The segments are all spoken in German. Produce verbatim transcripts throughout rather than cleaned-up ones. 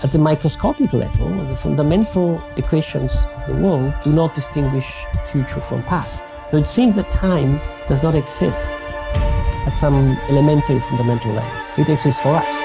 At the microscopic level, the fundamental equations of the world do not distinguish future from past. So it seems that time does not exist at some elementary fundamental level. It exists for us.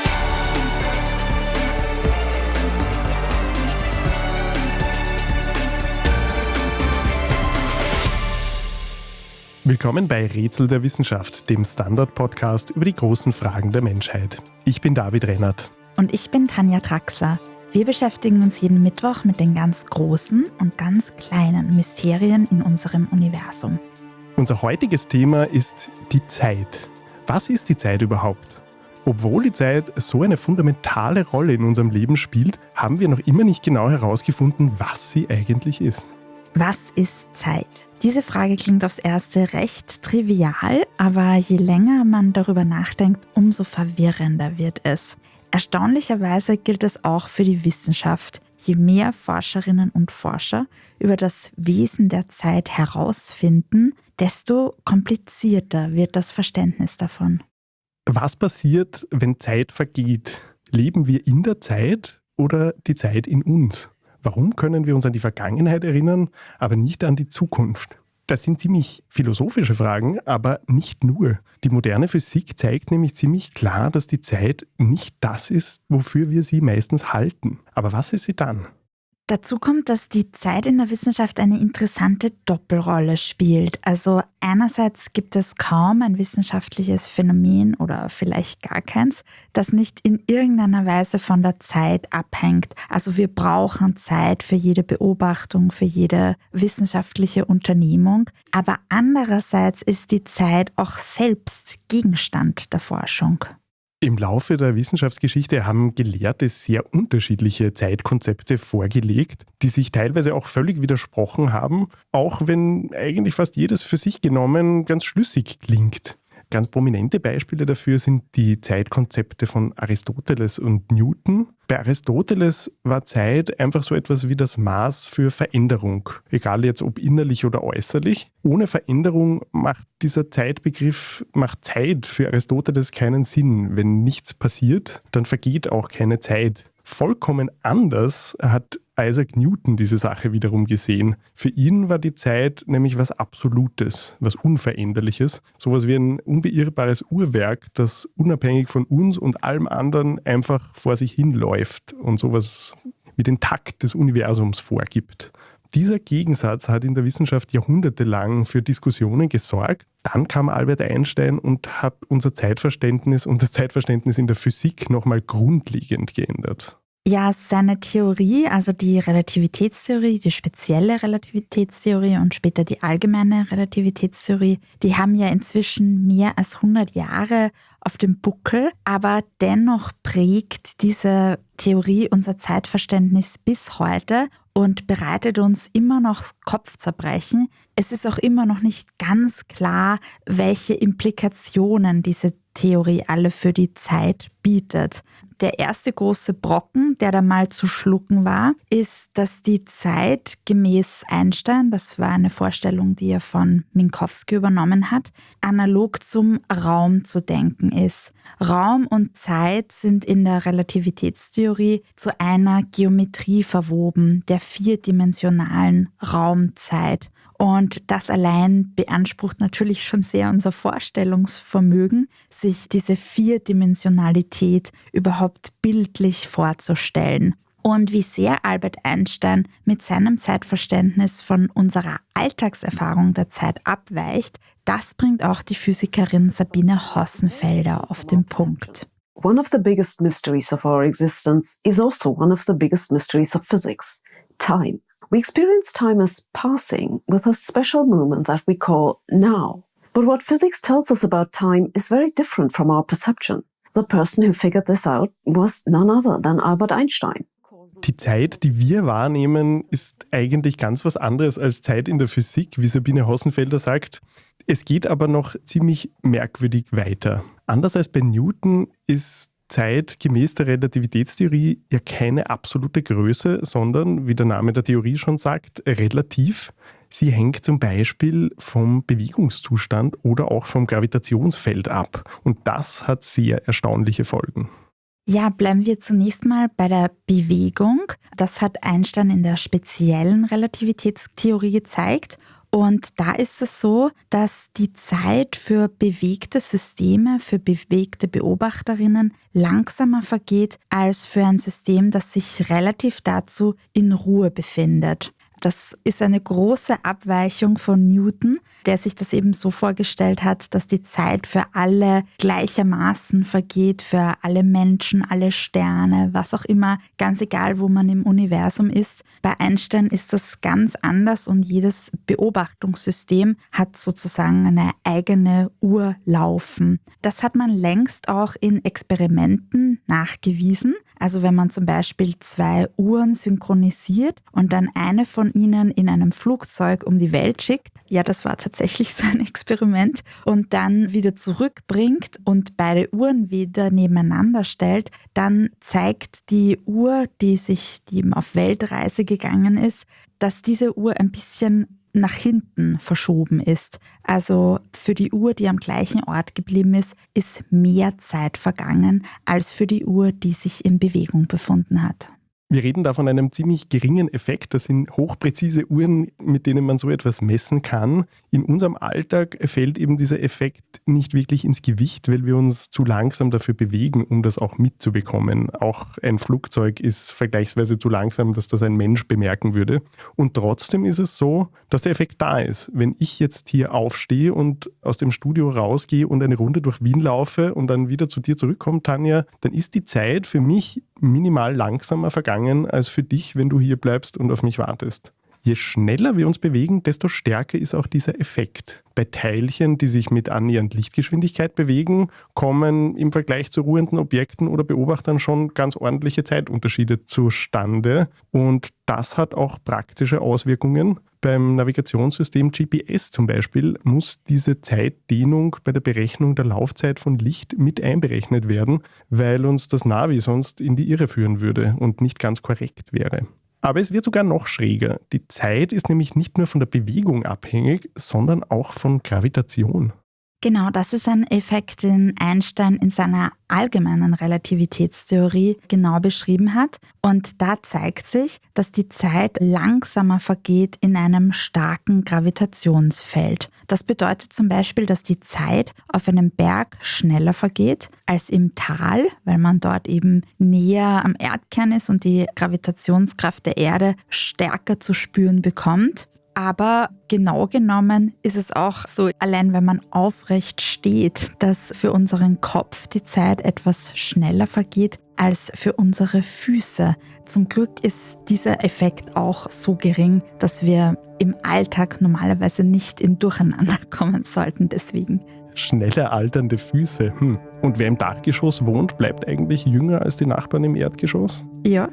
Willkommen bei Rätsel der Wissenschaft, dem Standard-Podcast über die großen Fragen der Menschheit. Ich bin David Rennert. Und ich bin Tanja Traxler. Wir beschäftigen uns jeden Mittwoch mit den ganz großen und ganz kleinen Mysterien in unserem Universum. Unser heutiges Thema ist die Zeit. Was ist die Zeit überhaupt? Obwohl die Zeit so eine fundamentale Rolle in unserem Leben spielt, haben wir noch immer nicht genau herausgefunden, was sie eigentlich ist. Was ist Zeit? Diese Frage klingt aufs Erste recht trivial, aber je länger man darüber nachdenkt, umso verwirrender wird es. Erstaunlicherweise gilt es auch für die Wissenschaft. Je mehr Forscherinnen und Forscher über das Wesen der Zeit herausfinden, desto komplizierter wird das Verständnis davon. Was passiert, wenn Zeit vergeht? Leben wir in der Zeit oder die Zeit in uns? Warum können wir uns an die Vergangenheit erinnern, aber nicht an die Zukunft? Das sind ziemlich philosophische Fragen, aber nicht nur. Die moderne Physik zeigt nämlich ziemlich klar, dass die Zeit nicht das ist, wofür wir sie meistens halten. Aber was ist sie dann? Dazu kommt, dass die Zeit in der Wissenschaft eine interessante Doppelrolle spielt. Also einerseits gibt es kaum ein wissenschaftliches Phänomen oder vielleicht gar keins, das nicht in irgendeiner Weise von der Zeit abhängt. Also wir brauchen Zeit für jede Beobachtung, für jede wissenschaftliche Unternehmung. Aber andererseits ist die Zeit auch selbst Gegenstand der Forschung. Im Laufe der Wissenschaftsgeschichte haben Gelehrte sehr unterschiedliche Zeitkonzepte vorgelegt, die sich teilweise auch völlig widersprochen haben, auch wenn eigentlich fast jedes für sich genommen ganz schlüssig klingt. Ganz prominente Beispiele dafür sind die Zeitkonzepte von Aristoteles und Newton. Bei Aristoteles war Zeit einfach so etwas wie das Maß für Veränderung, egal jetzt ob innerlich oder äußerlich. Ohne Veränderung macht dieser Zeitbegriff, macht Zeit für Aristoteles keinen Sinn. Wenn nichts passiert, dann vergeht auch keine Zeit. Vollkommen anders hat Isaac Newton diese Sache wiederum gesehen. Für ihn war die Zeit nämlich was Absolutes, was Unveränderliches, sowas wie ein unbeirrbares Uhrwerk, das unabhängig von uns und allem anderen einfach vor sich hinläuft und sowas wie den Takt des Universums vorgibt. Dieser Gegensatz hat in der Wissenschaft jahrhundertelang für Diskussionen gesorgt. Dann kam Albert Einstein und hat unser Zeitverständnis und das Zeitverständnis in der Physik nochmal grundlegend geändert. Ja, seine Theorie, also die Relativitätstheorie, die spezielle Relativitätstheorie und später die allgemeine Relativitätstheorie, die haben ja inzwischen mehr als hundert Jahre auf dem Buckel, aber dennoch prägt diese Theorie unser Zeitverständnis bis heute und bereitet uns immer noch Kopfzerbrechen. Es ist auch immer noch nicht ganz klar, welche Implikationen diese Theorie alle für die Zeit bietet. Der erste große Brocken, der da mal zu schlucken war, ist, dass die Zeit gemäß Einstein, das war eine Vorstellung, die er von Minkowski übernommen hat, analog zum Raum zu denken ist. Raum und Zeit sind in der Relativitätstheorie zu einer Geometrie verwoben, der vierdimensionalen Raumzeit. Und das allein beansprucht natürlich schon sehr unser Vorstellungsvermögen, sich diese Vierdimensionalität überhaupt bildlich vorzustellen. Und wie sehr Albert Einstein mit seinem Zeitverständnis von unserer Alltagserfahrung der Zeit abweicht, das bringt auch die Physikerin Sabine Hossenfelder auf den Punkt. One of the biggest mysteries of our existence is also one of the biggest mysteries of physics, time. We experience time as passing with a special moment that we call now. But what physics tells us about time is very different from our perception. The person who figured this out was none other than Albert Einstein. Die Zeit, die wir wahrnehmen, ist eigentlich ganz was anderes als Zeit in der Physik, wie Sabine Hossenfelder sagt. Es geht aber noch ziemlich merkwürdig weiter. Anders als bei Newton ist Zeit gemäß der Relativitätstheorie ja keine absolute Größe, sondern, wie der Name der Theorie schon sagt, relativ. Sie hängt zum Beispiel vom Bewegungszustand oder auch vom Gravitationsfeld ab. Und das hat sehr erstaunliche Folgen. Ja, bleiben wir zunächst mal bei der Bewegung. Das hat Einstein in der speziellen Relativitätstheorie gezeigt. Und da ist es so, dass die Zeit für bewegte Systeme, für bewegte Beobachterinnen langsamer vergeht als für ein System, das sich relativ dazu in Ruhe befindet. Das ist eine große Abweichung von Newton, der sich das eben so vorgestellt hat, dass die Zeit für alle gleichermaßen vergeht, für alle Menschen, alle Sterne, was auch immer, ganz egal, wo man im Universum ist. Bei Einstein ist das ganz anders und jedes Beobachtungssystem hat sozusagen eine eigene Uhr laufen. Das hat man längst auch in Experimenten nachgewiesen. Also wenn man zum Beispiel zwei Uhren synchronisiert und dann eine von ihnen in einem Flugzeug um die Welt schickt, ja, das war tatsächlich so ein Experiment, und dann wieder zurückbringt und beide Uhren wieder nebeneinander stellt, dann zeigt die Uhr, die sich, die eben auf Weltreise gegangen ist, dass diese Uhr ein bisschen nach hinten verschoben ist. Also für die Uhr, die am gleichen Ort geblieben ist, ist mehr Zeit vergangen als für die Uhr, die sich in Bewegung befunden hat. Wir reden da von einem ziemlich geringen Effekt. Das sind hochpräzise Uhren, mit denen man so etwas messen kann. In unserem Alltag fällt eben dieser Effekt nicht wirklich ins Gewicht, weil wir uns zu langsam dafür bewegen, um das auch mitzubekommen. Auch ein Flugzeug ist vergleichsweise zu langsam, dass das ein Mensch bemerken würde. Und trotzdem ist es so, dass der Effekt da ist. Wenn ich jetzt hier aufstehe und aus dem Studio rausgehe und eine Runde durch Wien laufe und dann wieder zu dir zurückkomme, Tanja, dann ist die Zeit für mich minimal langsamer vergangen als für dich, wenn du hier bleibst und auf mich wartest. Je schneller wir uns bewegen, desto stärker ist auch dieser Effekt. Bei Teilchen, die sich mit annähernd Lichtgeschwindigkeit bewegen, kommen im Vergleich zu ruhenden Objekten oder Beobachtern schon ganz ordentliche Zeitunterschiede zustande. Und das hat auch praktische Auswirkungen. Beim Navigationssystem G P S zum Beispiel muss diese Zeitdehnung bei der Berechnung der Laufzeit von Licht mit einberechnet werden, weil uns das Navi sonst in die Irre führen würde und nicht ganz korrekt wäre. Aber es wird sogar noch schräger. Die Zeit ist nämlich nicht nur von der Bewegung abhängig, sondern auch von Gravitation. Genau, das ist ein Effekt, den Einstein in seiner allgemeinen Relativitätstheorie genau beschrieben hat. Und da zeigt sich, dass die Zeit langsamer vergeht in einem starken Gravitationsfeld. Das bedeutet zum Beispiel, dass die Zeit auf einem Berg schneller vergeht als im Tal, weil man dort eben näher am Erdkern ist und die Gravitationskraft der Erde stärker zu spüren bekommt. Aber genau genommen ist es auch so, allein wenn man aufrecht steht, dass für unseren Kopf die Zeit etwas schneller vergeht als für unsere Füße. Zum Glück ist dieser Effekt auch so gering, dass wir im Alltag normalerweise nicht in Durcheinander kommen sollten deswegen. Schneller alternde Füße. Hm. Und wer im Dachgeschoss wohnt, bleibt eigentlich jünger als die Nachbarn im Erdgeschoss? Ja.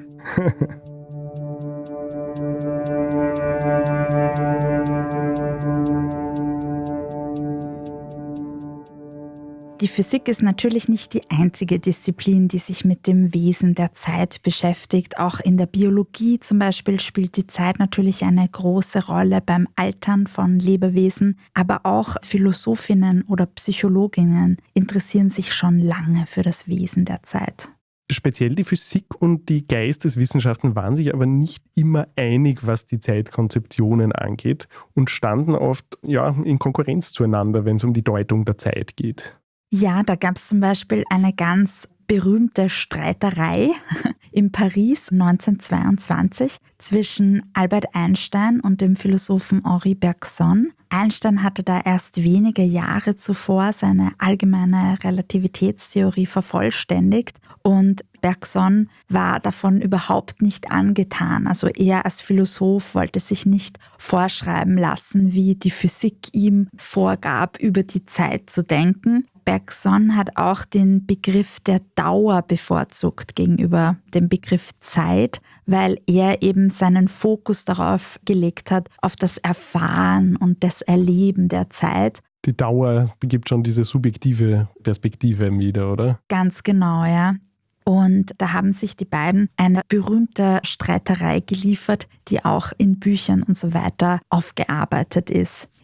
Die Physik ist natürlich nicht die einzige Disziplin, die sich mit dem Wesen der Zeit beschäftigt. Auch in der Biologie zum Beispiel spielt die Zeit natürlich eine große Rolle beim Altern von Lebewesen. Aber auch Philosophinnen oder Psychologinnen interessieren sich schon lange für das Wesen der Zeit. Speziell die Physik und die Geisteswissenschaften waren sich aber nicht immer einig, was die Zeitkonzeptionen angeht und standen oft ja, in Konkurrenz zueinander, wenn es um die Deutung der Zeit geht. Ja, da gab es zum Beispiel eine ganz berühmte Streiterei in Paris neunzehnhundertzweiundzwanzig zwischen Albert Einstein und dem Philosophen Henri Bergson. Einstein hatte da erst wenige Jahre zuvor seine allgemeine Relativitätstheorie vervollständigt und Bergson war davon überhaupt nicht angetan. Also er als Philosoph wollte sich nicht vorschreiben lassen, wie die Physik ihm vorgab, über die Zeit zu denken. Bergson hat auch den Begriff der Dauer bevorzugt gegenüber dem Begriff Zeit, weil er eben seinen Fokus darauf gelegt hat, auf das Erfahren und das Erleben der Zeit. Die Dauer begibt schon diese subjektive Perspektive wieder, oder? Ganz genau, ja. Und da haben sich die beiden eine berühmte Streiterei geliefert, die auch in Büchern und so weiter aufgearbeitet ist.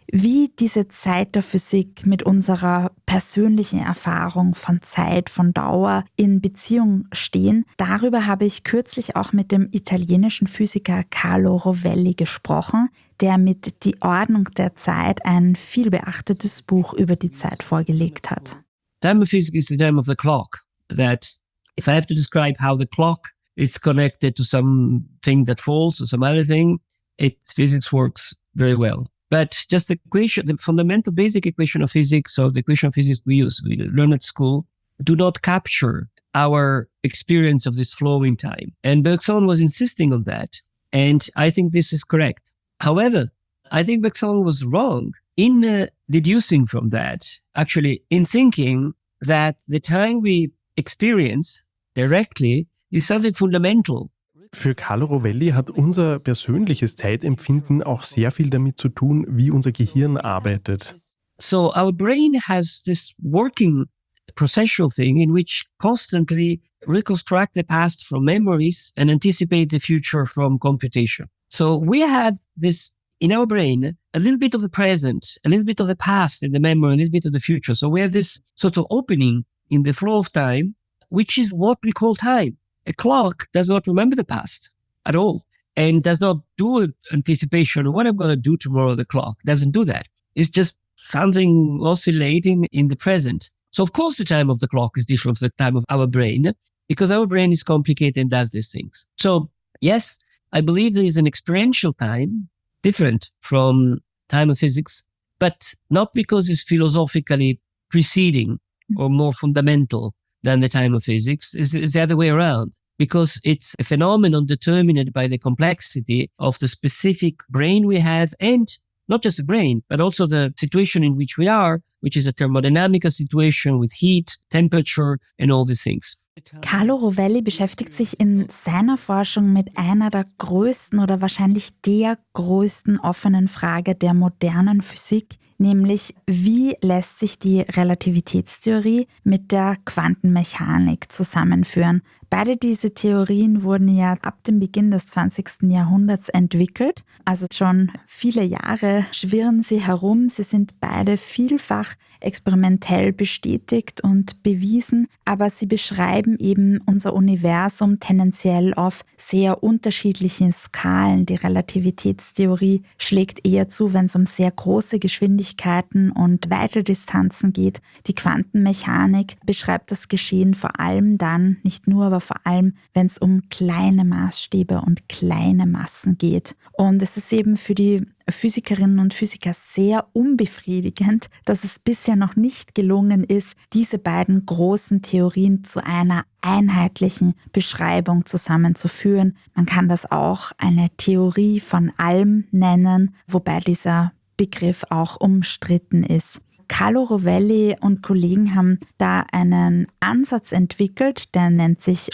Wie diese Zeit der Physik mit unserer persönlichen Erfahrung von Zeit, von Dauer in Beziehung stehen, darüber habe ich kürzlich auch mit dem italienischen Physiker Carlo Rovelli gesprochen, der mit Die Ordnung der Zeit ein vielbeachtetes Buch über die Zeit vorgelegt hat. Time of physics is the time of the clock. That if I have to describe how the clock is connected to something that falls or some other thing, it physics works very well. But just the equation, the fundamental basic equation of physics, or the equation of physics we use, we learn at school, do not capture our experience of this flowing time. And Bergson was insisting on that. And I think this is correct. However, I think Bergson was wrong in uh, deducing from that, actually in thinking that the time we experience directly is something fundamental. Für Carlo Rovelli hat unser persönliches Zeitempfinden auch sehr viel damit zu tun, wie unser Gehirn arbeitet. So our brain has this working processual thing in which constantly reconstruct the past from memories and anticipate the future from computation. So we have this in our brain, a little bit of the present, a little bit of the past in the memory, a little bit of the future. So we have this sort of opening in the flow of time, which is what we call time. A clock does not remember the past at all and does not do anticipation of what I'm going to do tomorrow. The clock doesn't do that. It's just something oscillating in the present. So of course the time of the clock is different from the time of our brain because our brain is complicated and does these things. So yes, I believe there is an experiential time different from time of physics, but not because it's philosophically preceding or more fundamental than the time of physics. It's, it's the other way around, because it's a phenomenon determined by the complexity of the specific brain we have, and not just the brain, but also the situation in which we are, which is a thermodynamical situation with heat, temperature, and all these things. Carlo Rovelli beschäftigt sich in seiner Forschung mit einer der größten oder wahrscheinlich der größten offenen Frage der modernen Physik, nämlich wie lässt sich die Relativitätstheorie mit der Quantenmechanik zusammenführen. Beide diese Theorien wurden ja ab dem Beginn des zwanzigsten Jahrhunderts entwickelt, also schon viele Jahre schwirren sie herum. Sie sind beide vielfach experimentell bestätigt und bewiesen, aber sie beschreiben eben unser Universum tendenziell auf sehr unterschiedlichen Skalen. Die Relativitätstheorie schlägt eher zu, wenn es um sehr große Geschwindigkeiten und weite Distanzen geht. Die Quantenmechanik beschreibt das Geschehen vor allem dann, nicht nur, aber vor allem, wenn es um kleine Maßstäbe und kleine Massen geht. Und es ist eben für die Physikerinnen und Physiker sehr unbefriedigend, dass es bisher noch nicht gelungen ist, diese beiden großen Theorien zu einer einheitlichen Beschreibung zusammenzuführen. Man kann das auch eine Theorie von allem nennen, wobei dieser Begriff auch umstritten ist. Carlo Rovelli und Kollegen haben da einen Ansatz entwickelt, der nennt sich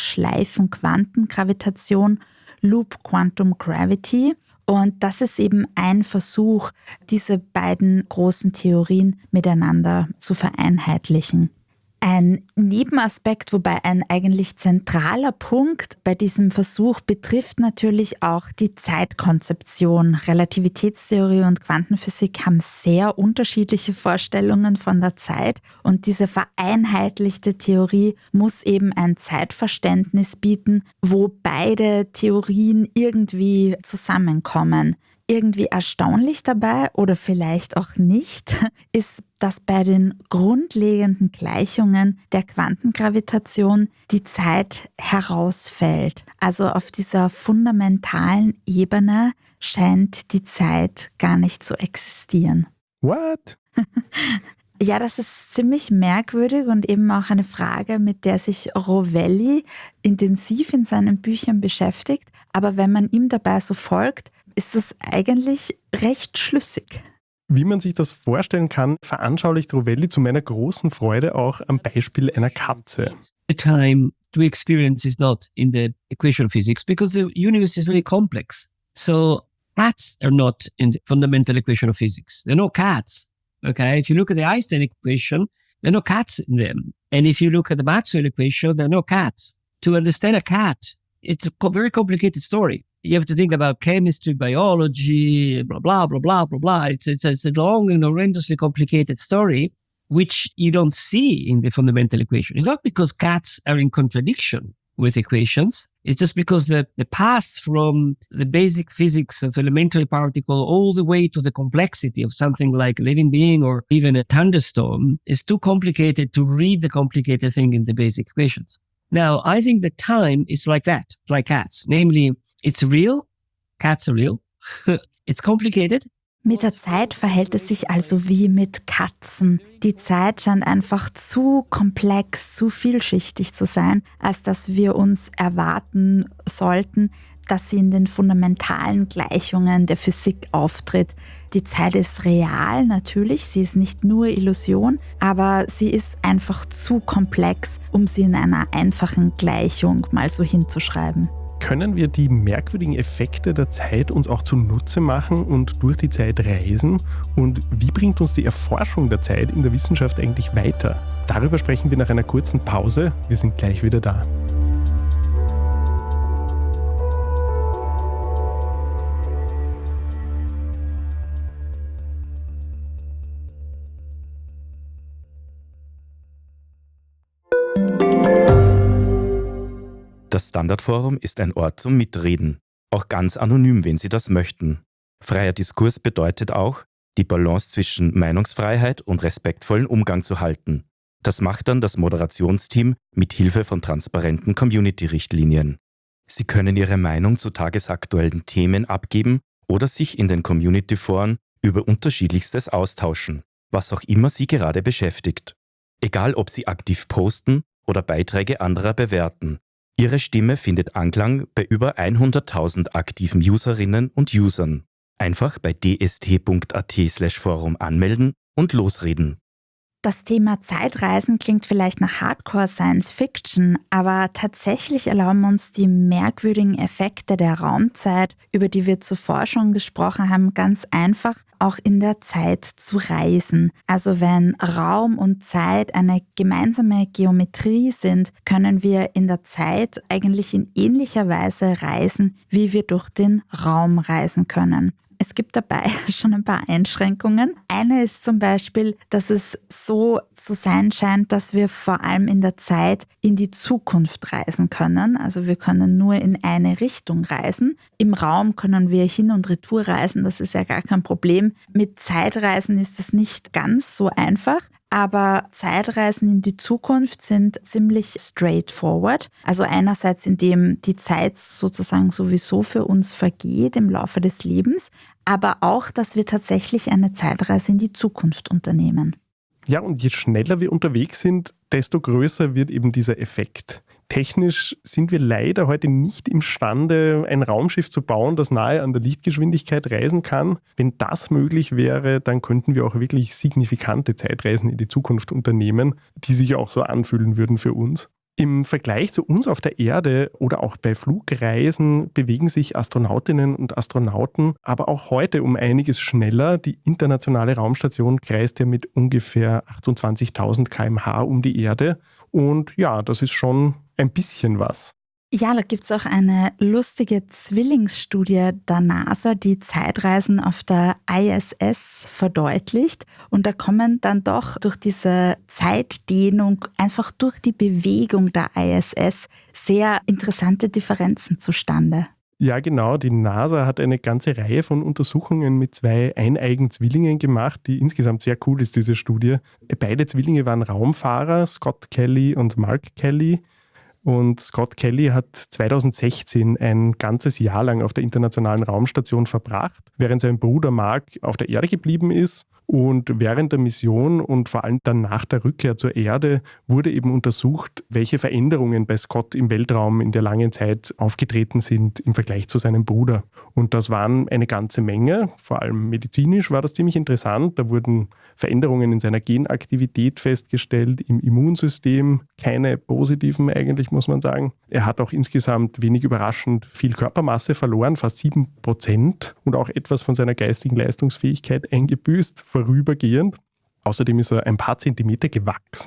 Schleifenquantengravitation, Loop Quantum Gravity. Und das ist eben ein Versuch, diese beiden großen Theorien miteinander zu vereinheitlichen. Ein Nebenaspekt, wobei ein eigentlich zentraler Punkt bei diesem Versuch betrifft natürlich auch die Zeitkonzeption. Relativitätstheorie und Quantenphysik haben sehr unterschiedliche Vorstellungen von der Zeit und diese vereinheitlichte Theorie muss eben ein Zeitverständnis bieten, wo beide Theorien irgendwie zusammenkommen. Irgendwie erstaunlich dabei oder vielleicht auch nicht, ist, dass bei den grundlegenden Gleichungen der Quantengravitation die Zeit herausfällt. Also auf dieser fundamentalen Ebene scheint die Zeit gar nicht zu existieren. What? Ja, das ist ziemlich merkwürdig und eben auch eine Frage, mit der sich Rovelli intensiv in seinen Büchern beschäftigt. Aber wenn man ihm dabei so folgt, ist das eigentlich recht schlüssig. Wie man sich das vorstellen kann, veranschaulicht Rovelli zu meiner großen Freude auch am Beispiel einer Katze. The time to experience is not in the equation of physics because the universe is very complex. So cats are not in the fundamental equation of physics. There are no cats. Okay, if you look at the Einstein equation, there are no cats in them. And if you look at the Maxwell equation, there are no cats. To understand a cat, it's a very complicated story. you have to think about chemistry, biology, blah, blah, blah, blah, blah, blah. It's, it's, it's a long and horrendously complicated story, which you don't see in the fundamental equation. It's not because cats are in contradiction with equations. It's just because the, the path from the basic physics of elementary particle all the way to the complexity of something like a living being or even a thunderstorm is too complicated to read the complicated thing in the basic equations. Now, I think that time is like that, like cats. Namely, it's real, cats are real, it's complicated. Mit der Zeit verhält es sich also wie mit Katzen. Die Zeit scheint einfach zu komplex, zu vielschichtig zu sein, als dass wir uns erwarten sollten, dass sie in den fundamentalen Gleichungen der Physik auftritt. Die Zeit ist real, natürlich, sie ist nicht nur Illusion, aber sie ist einfach zu komplex, um sie in einer einfachen Gleichung mal so hinzuschreiben. Können wir die merkwürdigen Effekte der Zeit uns auch zunutze machen und durch die Zeit reisen? Und wie bringt uns die Erforschung der Zeit in der Wissenschaft eigentlich weiter? Darüber sprechen wir nach einer kurzen Pause. Wir sind gleich wieder da. Das Standardforum ist ein Ort zum Mitreden, auch ganz anonym, wenn Sie das möchten. Freier Diskurs bedeutet auch, die Balance zwischen Meinungsfreiheit und respektvollen Umgang zu halten. Das macht dann das Moderationsteam mit Hilfe von transparenten Community-Richtlinien. Sie können Ihre Meinung zu tagesaktuellen Themen abgeben oder sich in den Community-Foren über Unterschiedlichstes austauschen, was auch immer Sie gerade beschäftigt. Egal, ob Sie aktiv posten oder Beiträge anderer bewerten. Ihre Stimme findet Anklang bei über hunderttausend aktiven Userinnen und Usern. Einfach bei d s t punkt a t slash forum anmelden und losreden. Das Thema Zeitreisen klingt vielleicht nach Hardcore-Science-Fiction, aber tatsächlich erlauben uns die merkwürdigen Effekte der Raumzeit, über die wir zuvor schon gesprochen haben, ganz einfach auch in der Zeit zu reisen. Also wenn Raum und Zeit eine gemeinsame Geometrie sind, können wir in der Zeit eigentlich in ähnlicher Weise reisen, wie wir durch den Raum reisen können. Es gibt dabei schon ein paar Einschränkungen. Eine ist zum Beispiel, dass es so zu sein scheint, dass wir vor allem in der Zeit in die Zukunft reisen können. Also wir können nur in eine Richtung reisen. Im Raum können wir hin und retour reisen, das ist ja gar kein Problem. Mit Zeitreisen ist es nicht ganz so einfach. Aber Zeitreisen in die Zukunft sind ziemlich straightforward. Also einerseits, indem die Zeit sozusagen sowieso für uns vergeht im Laufe des Lebens, aber auch, dass wir tatsächlich eine Zeitreise in die Zukunft unternehmen. Ja, und je schneller wir unterwegs sind, desto größer wird eben dieser Effekt. Technisch sind wir leider heute nicht imstande, ein Raumschiff zu bauen, das nahe an der Lichtgeschwindigkeit reisen kann. Wenn das möglich wäre, dann könnten wir auch wirklich signifikante Zeitreisen in die Zukunft unternehmen, die sich auch so anfühlen würden für uns. Im Vergleich zu uns auf der Erde oder auch bei Flugreisen bewegen sich Astronautinnen und Astronauten aber auch heute um einiges schneller. Die internationale Raumstation kreist ja mit ungefähr achtundzwanzigtausend Kilometer pro Stunde um die Erde. Und ja, das ist schon ein bisschen was. Ja, da gibt es auch eine lustige Zwillingsstudie der NASA, die Zeitreisen auf der I S S verdeutlicht. Und da kommen dann doch durch diese Zeitdehnung, einfach durch die Bewegung der I S S, sehr interessante Differenzen zustande. Ja, genau. Die NASA hat eine ganze Reihe von Untersuchungen mit zwei eineigen Zwillingen gemacht, die insgesamt sehr cool ist, diese Studie. Beide Zwillinge waren Raumfahrer, Scott Kelly und Mark Kelly. Und Scott Kelly hat zweitausendsechzehn ein ganzes Jahr lang auf der Internationalen Raumstation verbracht, während sein Bruder Mark auf der Erde geblieben ist. Und während der Mission und vor allem dann nach der Rückkehr zur Erde wurde eben untersucht, welche Veränderungen bei Scott im Weltraum in der langen Zeit aufgetreten sind im Vergleich zu seinem Bruder. Und das waren eine ganze Menge, vor allem medizinisch war das ziemlich interessant. Da wurden Veränderungen in seiner Genaktivität festgestellt, im Immunsystem, keine positiven eigentlich, muss man sagen. Er hat auch insgesamt wenig überraschend viel Körpermasse verloren, fast sieben Prozent, und auch etwas von seiner geistigen Leistungsfähigkeit eingebüßt, vorübergehend. Außerdem ist er ein paar Zentimeter gewachsen.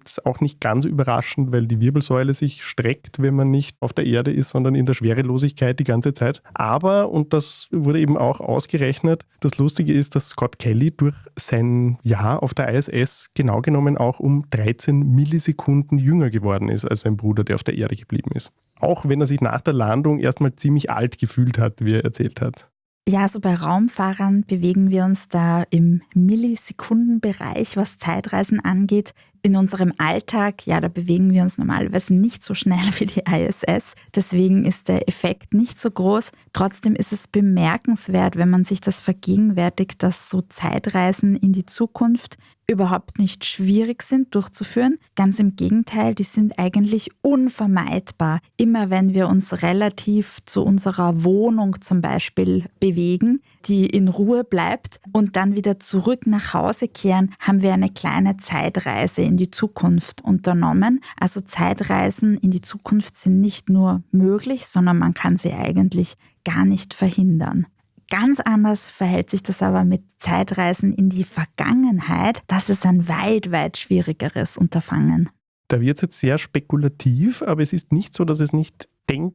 gibt es auch nicht ganz überraschend, weil die Wirbelsäule sich streckt, wenn man nicht auf der Erde ist, sondern in der Schwerelosigkeit die ganze Zeit. Aber, und das wurde eben auch ausgerechnet, das Lustige ist, dass Scott Kelly durch sein Jahr auf der I S S genau genommen auch um dreizehn Millisekunden jünger geworden ist als sein Bruder, der auf der Erde geblieben ist. Auch wenn er sich nach der Landung erstmal ziemlich alt gefühlt hat, wie er erzählt hat. Ja, also bei Raumfahrern bewegen wir uns da im Millisekundenbereich, was Zeitreisen angeht. In unserem Alltag, ja, da bewegen wir uns normalerweise nicht so schnell wie die I S S. Deswegen ist der Effekt nicht so groß. Trotzdem ist es bemerkenswert, wenn man sich das vergegenwärtigt, dass so Zeitreisen in die Zukunft überhaupt nicht schwierig sind durchzuführen. Ganz im Gegenteil, die sind eigentlich unvermeidbar. Immer wenn wir uns relativ zu unserer Wohnung zum Beispiel bewegen, die in Ruhe bleibt und dann wieder zurück nach Hause kehren, haben wir eine kleine Zeitreise in die Zukunft unternommen. Also Zeitreisen in die Zukunft sind nicht nur möglich, sondern man kann sie eigentlich gar nicht verhindern. Ganz anders verhält sich das aber mit Zeitreisen in die Vergangenheit. Das ist ein weit, weit schwierigeres Unterfangen. Da wird es jetzt sehr spekulativ, aber es ist nicht so, dass es nicht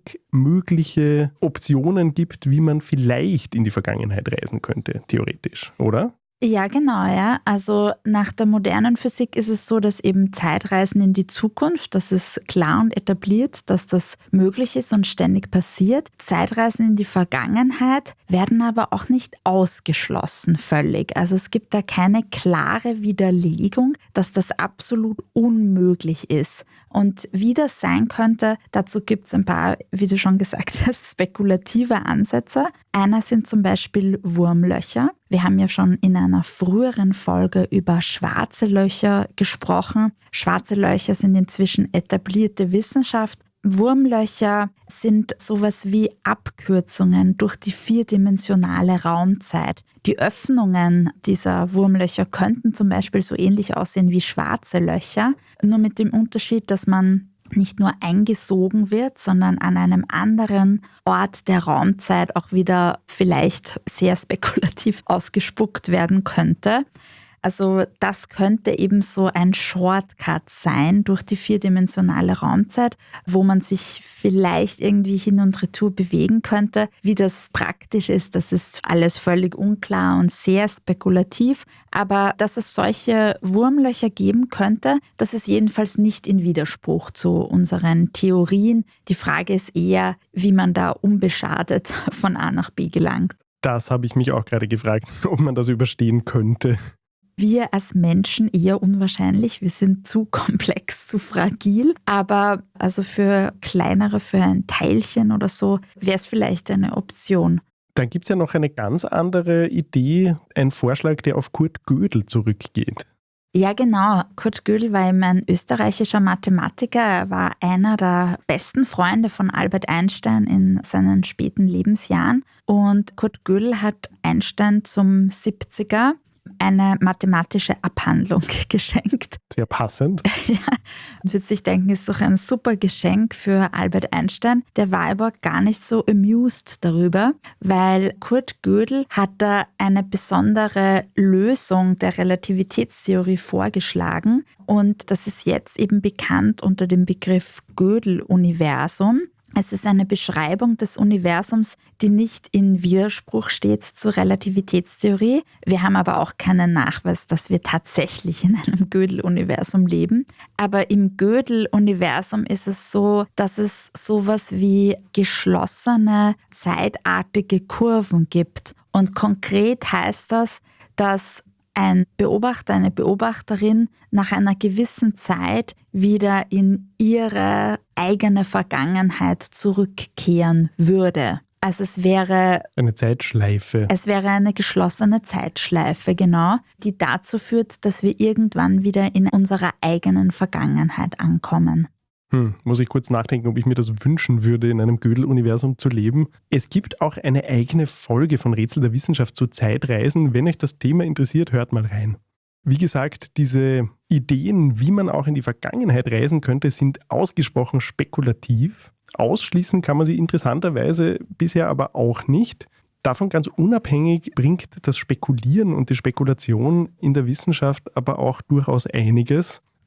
denkmögliche Optionen gibt, wie man vielleicht in die Vergangenheit reisen könnte, theoretisch, oder? Ja, genau, ja. Also nach der modernen Physik ist es so, dass eben Zeitreisen in die Zukunft, das ist klar und etabliert, dass das möglich ist und ständig passiert. Zeitreisen in die Vergangenheit werden aber auch nicht ausgeschlossen völlig. Also es gibt da keine klare Widerlegung, dass das absolut unmöglich ist. Und wie das sein könnte, dazu gibt es ein paar, wie du schon gesagt hast, spekulative Ansätze. Einer sind zum Beispiel Wurmlöcher. Wir haben ja schon in einer früheren Folge über schwarze Löcher gesprochen. Schwarze Löcher sind inzwischen etablierte Wissenschaft. Wurmlöcher sind sowas wie Abkürzungen durch die vierdimensionale Raumzeit. Die Öffnungen dieser Wurmlöcher könnten zum Beispiel so ähnlich aussehen wie schwarze Löcher, nur mit dem Unterschied, dass man nicht nur eingesogen wird, sondern an einem anderen Ort der Raumzeit auch wieder vielleicht sehr spekulativ ausgespuckt werden könnte. Also das könnte eben so ein Shortcut sein durch die vierdimensionale Raumzeit, wo man sich vielleicht irgendwie hin und retour bewegen könnte. Wie das praktisch ist, das ist alles völlig unklar und sehr spekulativ. Aber dass es solche Wurmlöcher geben könnte, das ist jedenfalls nicht in Widerspruch zu unseren Theorien. Die Frage ist eher, wie man da unbeschadet von A nach B gelangt. Das habe ich mich auch gerade gefragt, ob man das überstehen könnte. Wir als Menschen eher unwahrscheinlich, wir sind zu komplex, zu fragil, aber also für kleinere, für ein Teilchen oder so, wäre es vielleicht eine Option. Dann gibt es ja noch eine ganz andere Idee, ein Vorschlag, der auf Kurt Gödel zurückgeht. Ja, genau. Kurt Gödel war eben ein österreichischer Mathematiker. Er war einer der besten Freunde von Albert Einstein in seinen späten Lebensjahren. Und Kurt Gödel hat Einstein zum siebziger eine mathematische Abhandlung geschenkt. Sehr passend. Ja, man würde sich denken, ist doch ein super Geschenk für Albert Einstein. Der war aber gar nicht so amused darüber, weil Kurt Gödel hat da eine besondere Lösung der Relativitätstheorie vorgeschlagen und das ist jetzt eben bekannt unter dem Begriff Gödel-Universum. Es ist eine Beschreibung des Universums, die nicht in Widerspruch steht zur Relativitätstheorie. Wir haben aber auch keinen Nachweis, dass wir tatsächlich in einem Gödel-Universum leben. Aber im Gödel-Universum ist es so, dass es sowas wie geschlossene, zeitartige Kurven gibt. Und konkret heißt das, dass ein Beobachter, eine Beobachterin nach einer gewissen Zeit wieder in ihre eigene Vergangenheit zurückkehren würde. Also es wäre eine Zeitschleife. Es wäre eine geschlossene Zeitschleife, genau, die dazu führt, dass wir irgendwann wieder in unserer eigenen Vergangenheit ankommen. Hm, muss ich kurz nachdenken, ob ich mir das wünschen würde, in einem Gödel-Universum zu leben. Es gibt auch eine eigene Folge von Rätsel der Wissenschaft zu Zeitreisen. Wenn euch das Thema interessiert, hört mal rein. Wie gesagt, diese Ideen, wie man auch in die Vergangenheit reisen könnte, sind ausgesprochen spekulativ. Ausschließen kann man sie interessanterweise bisher aber auch nicht. Davon ganz unabhängig bringt das Spekulieren und die Spekulation in der Wissenschaft aber auch durchaus einiges.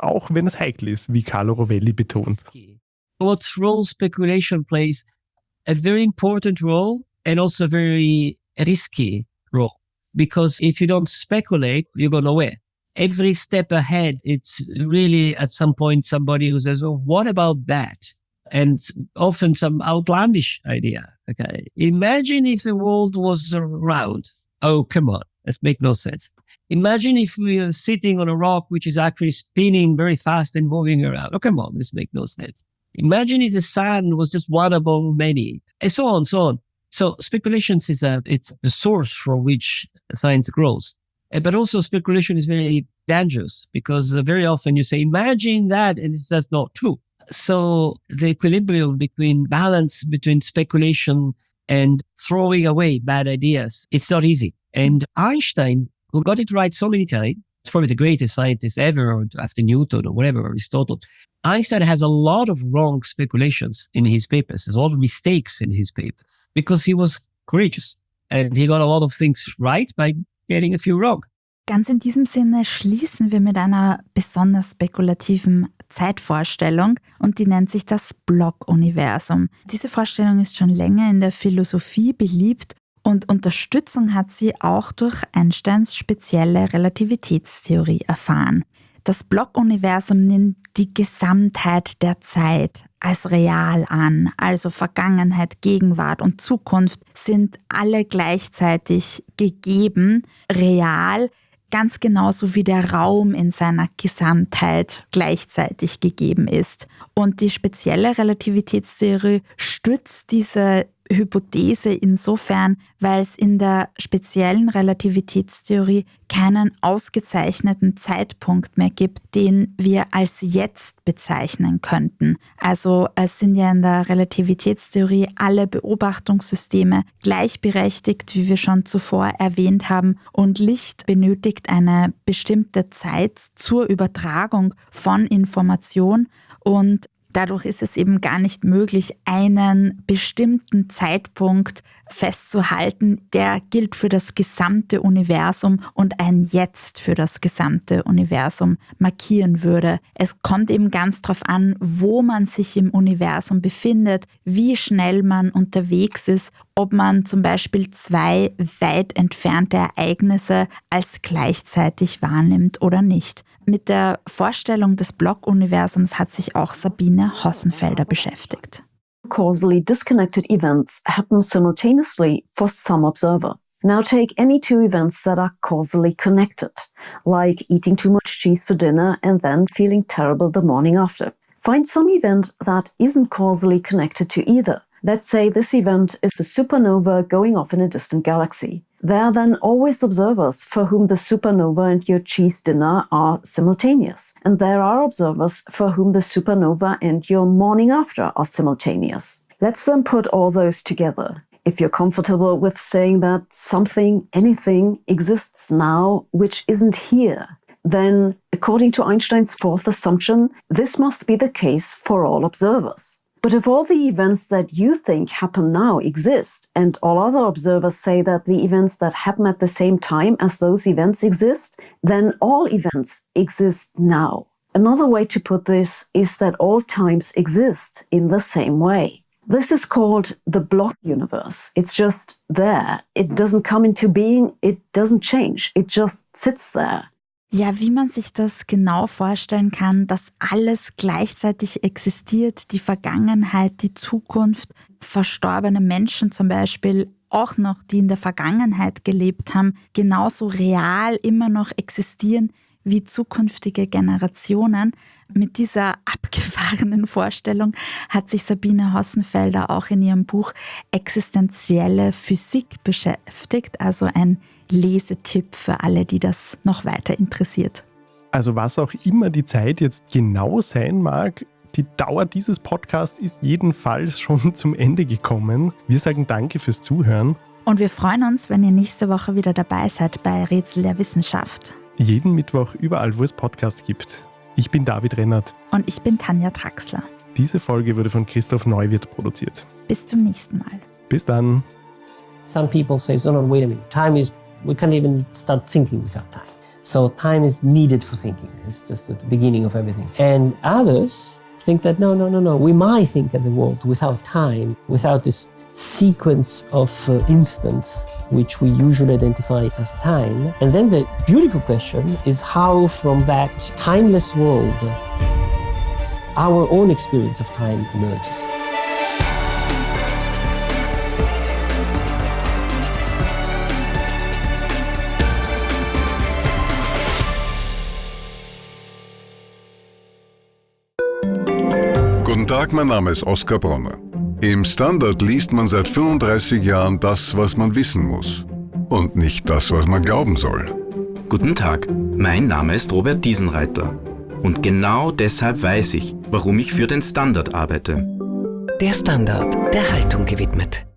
auch wenn es heikel ist, wie Carlo Rovelli betont. What role speculation plays a very important role and also a very risky role. Because if you don't speculate, you go nowhere. Every step ahead, it's really at some point somebody who says, well, what about that? And often some outlandish idea. Okay. Imagine if the world was round. Oh, come on. That makes no sense. Imagine if we are sitting on a rock which is actually spinning very fast and moving around. Oh, come on. This makes no sense. Imagine if the sun was just one among many, and so on, so on. So speculations is a, it's the source from which science grows. But also speculation is very dangerous because very often you say, imagine that, and that's not true. So the equilibrium between balance between speculation and throwing away bad ideas, it's not easy. And Einstein, who got it right so many times, he's probably the greatest scientist ever after Newton or whatever, Aristotle. Einstein has a lot of wrong speculations in his papers. There's a lot of mistakes in his papers because he was courageous and he got a lot of things right by getting a few wrong. Ganz in diesem Sinne schließen wir mit einer besonders spekulativen Zeitvorstellung und die nennt sich das Block-Universum. Diese Vorstellung ist schon länger in der Philosophie beliebt und Unterstützung hat sie auch durch Einsteins spezielle Relativitätstheorie erfahren. Das Block-Universum nimmt die Gesamtheit der Zeit als real an, also Vergangenheit, Gegenwart und Zukunft sind alle gleichzeitig gegeben, real, ganz genauso wie der Raum in seiner Gesamtheit gleichzeitig gegeben ist. Und die spezielle Relativitätstheorie stützt diese Hypothese insofern, weil es in der speziellen Relativitätstheorie keinen ausgezeichneten Zeitpunkt mehr gibt, den wir als jetzt bezeichnen könnten. Also es sind ja in der Relativitätstheorie alle Beobachtungssysteme gleichberechtigt, wie wir schon zuvor erwähnt haben, und Licht benötigt eine bestimmte Zeit zur Übertragung von Information und dadurch ist es eben gar nicht möglich, einen bestimmten Zeitpunkt festzuhalten, der gilt für das gesamte Universum und ein Jetzt für das gesamte Universum markieren würde. Es kommt eben ganz darauf an, wo man sich im Universum befindet, wie schnell man unterwegs ist, ob man zum Beispiel zwei weit entfernte Ereignisse als gleichzeitig wahrnimmt oder nicht. Mit der Vorstellung des Block-Universums hat sich auch Sabine Hossenfelder beschäftigt. Causally disconnected events happen simultaneously for some observer. Now take any two events that are causally connected, like eating too much cheese for dinner and then feeling terrible the morning after. Find some event that isn't causally connected to either. Let's say this event is a supernova going off in a distant galaxy. There are then always observers for whom the supernova and your cheese dinner are simultaneous. And there are observers for whom the supernova and your morning after are simultaneous. Let's then put all those together. If you're comfortable with saying that something, anything, exists now which isn't here, then according to Einstein's fourth assumption, this must be the case for all observers. But if all the events that you think happen now exist, and all other observers say that the events that happen at the same time as those events exist, then all events exist now. Another way to put this is that all times exist in the same way. This is called the block universe. It's just there. It doesn't come into being. It doesn't change. It just sits there. Ja, wie man sich das genau vorstellen kann, dass alles gleichzeitig existiert, die Vergangenheit, die Zukunft, verstorbene Menschen zum Beispiel, auch noch, die in der Vergangenheit gelebt haben, genauso real immer noch existieren wie zukünftige Generationen. Mit dieser abgefahrenen Vorstellung hat sich Sabine Hossenfelder auch in ihrem Buch Existenzielle Physik beschäftigt, also ein Lesetipp für alle, die das noch weiter interessiert. Also was auch immer die Zeit jetzt genau sein mag, die Dauer dieses Podcasts ist jedenfalls schon zum Ende gekommen. Wir sagen danke fürs Zuhören. Und wir freuen uns, wenn ihr nächste Woche wieder dabei seid bei Rätsel der Wissenschaft. Jeden Mittwoch überall, wo es Podcasts gibt. Ich bin David Rennert. Und ich bin Tanja Traxler. Diese Folge wurde von Christoph Neuwirth produziert. Bis zum nächsten Mal. Bis dann. Some people say, no, no, wait a minute. Time is, we can't even start thinking without time. So time is needed for thinking. It's just at the beginning of everything. And others think that no, no, no, no. We might think of the world without time, without this sequence of uh, instants which we usually identify as time. And then the beautiful question is how from that timeless world our own experience of time emerges. Guten Tag, mein Name ist Oskar Bronner. Im Standard liest man seit fünfunddreißig Jahren das, was man wissen muss. Und nicht das, was man glauben soll. Guten Tag, mein Name ist Robert Diesenreiter. Und genau deshalb weiß ich, warum ich für den Standard arbeite. Der Standard, der Haltung gewidmet.